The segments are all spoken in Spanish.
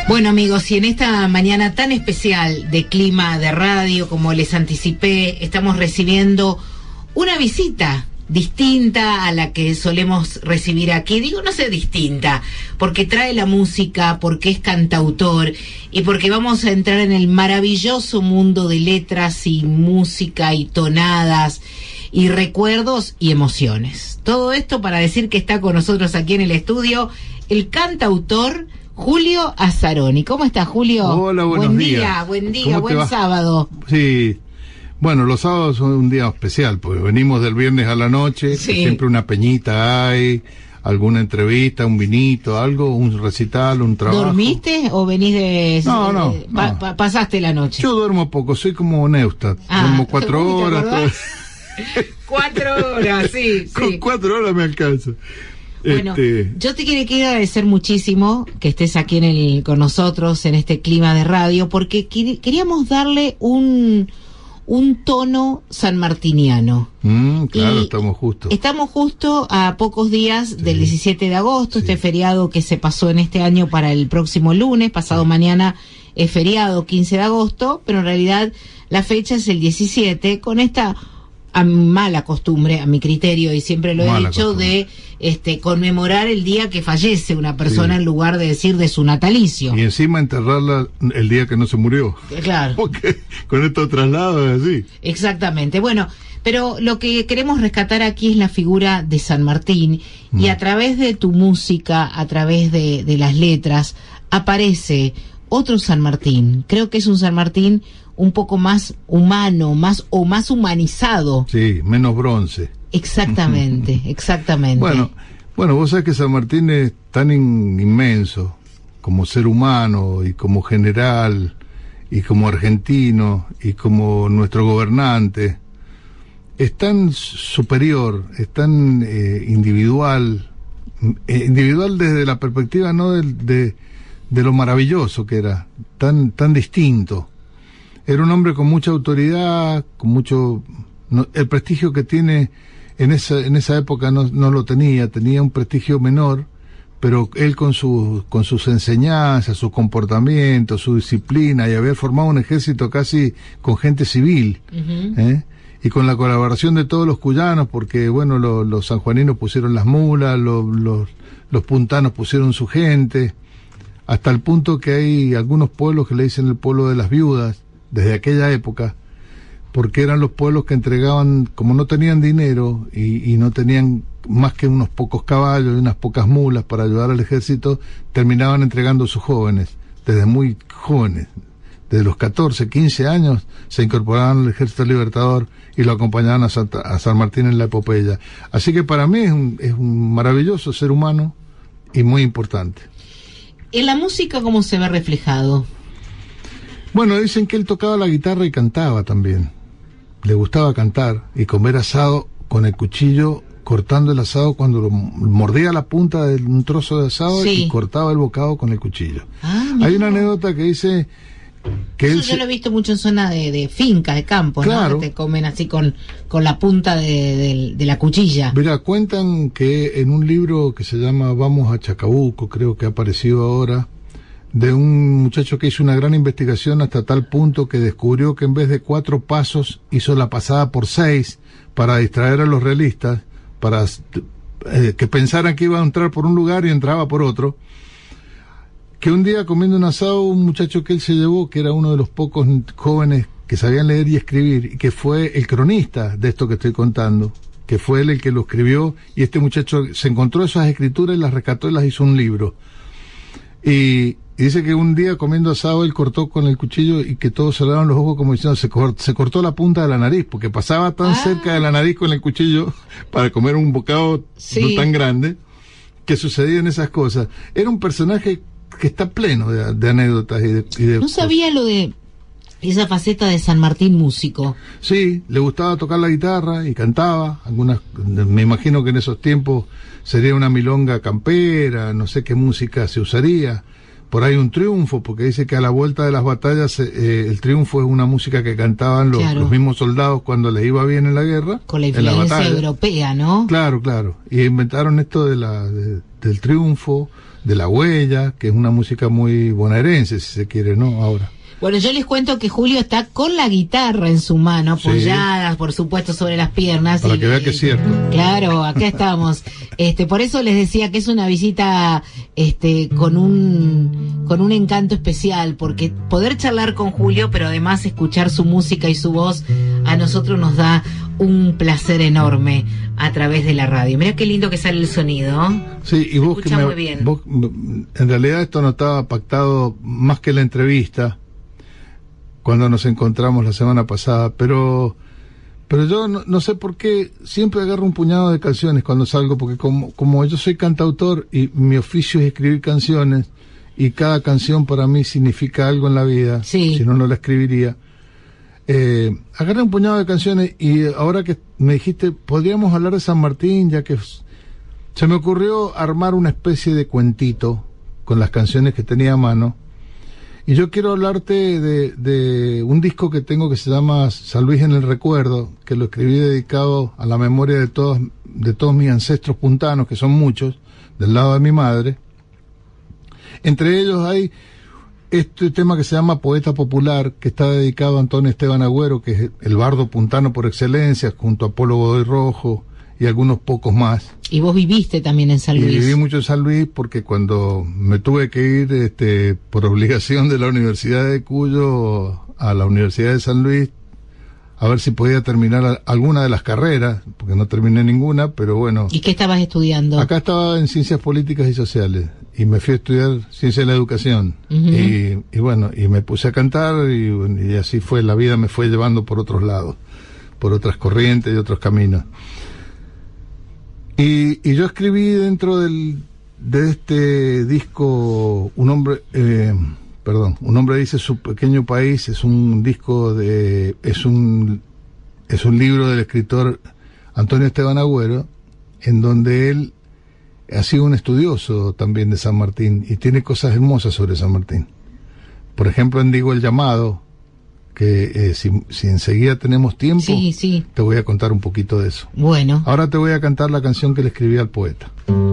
Bueno, amigos, y en esta mañana tan especial de Clima de Radio, como les anticipé, estamos recibiendo una visita distinta a la que solemos recibir aquí. Digo, no sé, distinta, porque trae la música, porque es cantautor y porque vamos a entrar en el maravilloso mundo de letras y música y tonadas y recuerdos y emociones. Todo esto para decir que está con nosotros aquí en el estudio el cantautor Julio Azzaroni. ¿Cómo estás, Julio? Hola, buenos días. Buen día, buen sábado. Sí, bueno, los sábados son un día especial, porque venimos del viernes a la noche, Sí. siempre una peñita hay, alguna entrevista, un vinito, algo, un recital, un trabajo. ¿Dormiste o venís de...? No. Pasaste la noche. Yo duermo poco, soy como Neustadt, duermo 4 ¿te horas. acordás? 4 horas, sí. Con 4 horas me alcanza. Bueno, yo te quiero agradecer muchísimo que estés aquí con nosotros en este Clima de Radio, porque queríamos darle un tono sanmartiniano. Claro, Y estamos justo. Estamos justo a pocos días del 17 de agosto, Sí. este feriado que se pasó en este año para el próximo lunes, pasado mañana es feriado 15 de agosto, pero en realidad la fecha es el 17, con esta mala costumbre, a mi criterio, y siempre lo he Mala dicho, costumbre. de conmemorar el día que fallece una persona Sí. en lugar de decir de su natalicio. Y encima enterrarla el día que no se murió. Claro. Porque con estos traslados es así. Exactamente. Bueno, pero lo que queremos rescatar aquí es la figura de San Martín, y a través de tu música, a través de las letras, aparece otro San Martín. Creo que es un San Martín un poco más humano, más humanizado. Sí, menos bronce. Exactamente, exactamente. Bueno, vos sabés que San Martín es tan inmenso como ser humano y como general y como argentino y como nuestro gobernante. Es tan superior, es tan individual desde la perspectiva no de lo maravilloso que era, tan distinto. Era un hombre con mucha autoridad, con mucho... el prestigio que tiene en esa época no lo tenía un prestigio menor, pero él con sus enseñanzas, su comportamiento, su disciplina, y haber formado un ejército casi con gente civil, y con la colaboración de todos los cuyanos, porque bueno, los sanjuaninos pusieron las mulas, los puntanos pusieron su gente, hasta el punto que hay algunos pueblos que le dicen el pueblo de las viudas, desde aquella época, porque eran los pueblos que entregaban, como no tenían dinero y no tenían más que unos pocos caballos y unas pocas mulas para ayudar al ejército, terminaban entregando a sus jóvenes, desde muy jóvenes, desde los 14, 15 años, se incorporaban al Ejército Libertador y lo acompañaban a San Martín en la epopeya. Así que para mí es un maravilloso ser humano y muy importante. ¿En la música cómo se ve reflejado? Bueno, dicen que él tocaba la guitarra y cantaba también. Le gustaba cantar y comer asado con el cuchillo, cortando el asado cuando mordía la punta de un trozo de asado, Sí. y cortaba el bocado con el cuchillo. Mira. Hay una anécdota que dice que Eso él yo lo he visto mucho en zona de finca, de campo, Claro. ¿no? Que te comen así con la punta de la cuchilla. Mira, cuentan que en un libro que se llama Vamos a Chacabuco, creo que ha aparecido ahora, de un muchacho que hizo una gran investigación hasta tal punto que descubrió que en vez de 4 pasos hizo la pasada por 6 para distraer a los realistas, para que pensaran que iba a entrar por un lugar y entraba por otro. Que un día comiendo un asado, un muchacho que él se llevó, que era uno de los pocos jóvenes que sabían leer y escribir, y que fue el cronista de esto que estoy contando, que fue él el que lo escribió, y este muchacho se encontró esas escrituras y las rescató y las hizo un libro. Y dice que un día comiendo asado él cortó con el cuchillo y que todos cerraron los ojos como diciendo se cortó la punta de la nariz, porque pasaba tan cerca de la nariz con el cuchillo para comer un bocado no tan grande, que sucedían esas cosas. Era un personaje que está pleno de anécdotas y de No sabía lo de esa faceta de San Martín músico. Sí, le gustaba tocar la guitarra y cantaba. Me imagino que en esos tiempos sería una milonga campera, no sé qué música se usaría. Por ahí un triunfo, porque dice que a la vuelta de las batallas el triunfo es una música que cantaban los mismos soldados cuando les iba bien en la guerra. Con la influencia europea, ¿no? Claro. Y inventaron esto del triunfo, de La Huella, que es una música muy bonaerense, si se quiere, ¿no? Ahora. Bueno, yo les cuento que Julio está con la guitarra en su mano, apoyada, sí, por supuesto, sobre las piernas. Para que vea que es cierto. Claro, acá estamos. Por eso les decía que es una visita con un encanto especial, porque poder charlar con Julio, pero además escuchar su música y su voz, a nosotros nos da un placer enorme a través de la radio. Mirá qué lindo que sale el sonido. Sí, y vos escucha muy bien. Vos, en realidad esto no estaba pactado más que la entrevista cuando nos encontramos la semana pasada, pero yo no sé por qué siempre agarro un puñado de canciones cuando salgo, porque como yo soy cantautor y mi oficio es escribir canciones, y cada canción para mí significa algo en la vida, sí, si no, no la escribiría. Agarré un puñado de canciones, y ahora que me dijiste, podríamos hablar de San Martín, ya que se me ocurrió armar una especie de cuentito con las canciones que tenía a mano. Y yo quiero hablarte de un disco que tengo que se llama San Luis en el Recuerdo, que lo escribí dedicado a la memoria de todos mis ancestros puntanos, que son muchos, del lado de mi madre. Entre ellos hay este tema que se llama Poeta Popular, que está dedicado a Antonio Esteban Agüero, que es el bardo puntano por excelencia, junto a Polo Godoy Rojo y algunos pocos más. Y vos viviste también en San Luis. Y viví mucho en San Luis, porque cuando me tuve que ir por obligación de la Universidad de Cuyo a la Universidad de San Luis, a ver si podía terminar alguna de las carreras, porque no terminé ninguna, pero bueno. ¿Y qué estabas estudiando? Acá estaba en Ciencias Políticas y Sociales, y me fui a estudiar Ciencia de la Educación. Uh-huh. Y bueno, y me puse a cantar, y así fue, la vida me fue llevando por otros lados, por otras corrientes y otros caminos. Y yo escribí dentro de este disco Un hombre dice su pequeño país. Es un disco es un libro del escritor Antonio Esteban Agüero, en donde él ha sido un estudioso también de San Martín y tiene cosas hermosas sobre San Martín. Por ejemplo, en Digo el Llamado, que si enseguida tenemos tiempo, sí, te voy a contar un poquito de eso. Bueno. Ahora te voy a cantar la canción que le escribí al poeta.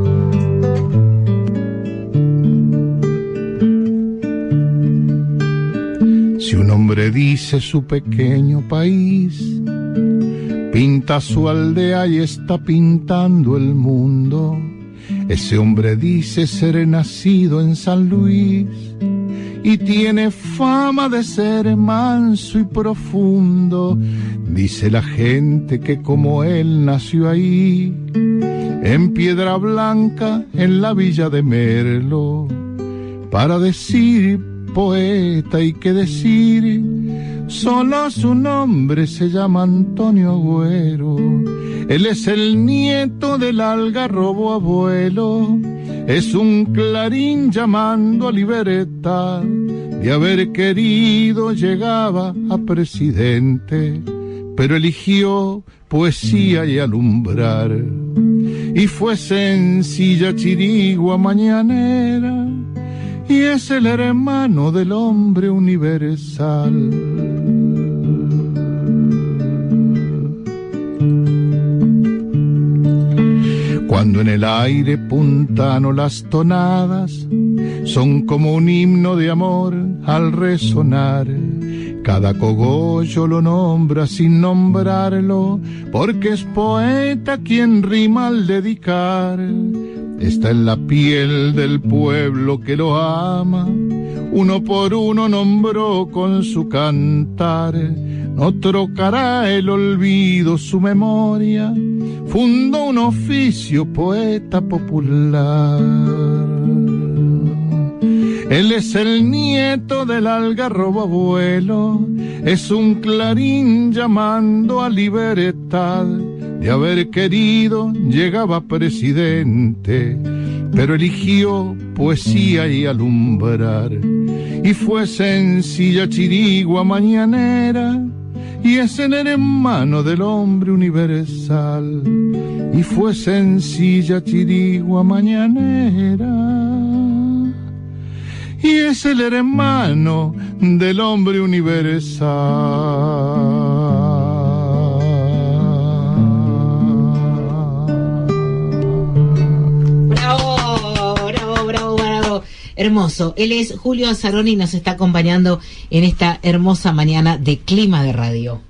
Si un hombre dice su pequeño país, pinta su aldea y está pintando el mundo. Ese hombre dice ser nacido en San Luis y tiene fama de ser manso y profundo. Dice la gente que como él nació ahí, en Piedra Blanca, en la villa de Merlo. Para decir poeta hay que decir, solo su nombre se llama Antonio Agüero. Él es el nieto del algarrobo abuelo, es un clarín llamando a libertad. De haber querido llegaba a presidente, pero eligió poesía y alumbrar. Y fue sencilla chirigua mañanera, y es el hermano del hombre universal. Cuando en el aire puntano las tonadas son como un himno de amor al resonar, cada cogollo lo nombra sin nombrarlo, porque es poeta quien rima al dedicar. Está en la piel del pueblo que lo ama, uno por uno nombró con su cantar. No trocará el olvido su memoria, fundó un oficio poeta popular. Él es el nieto del algarrobo abuelo, es un clarín llamando a libertad. De haber querido llegaba presidente, pero eligió poesía y alumbrar. Y fue sencilla chirigua mañanera, y es el hermano del hombre universal. Y fue sencilla chirigua mañanera, y es el hermano del hombre universal. Hermoso. Él es Julio Azzaroni y nos está acompañando en esta hermosa mañana de Clima de Radio.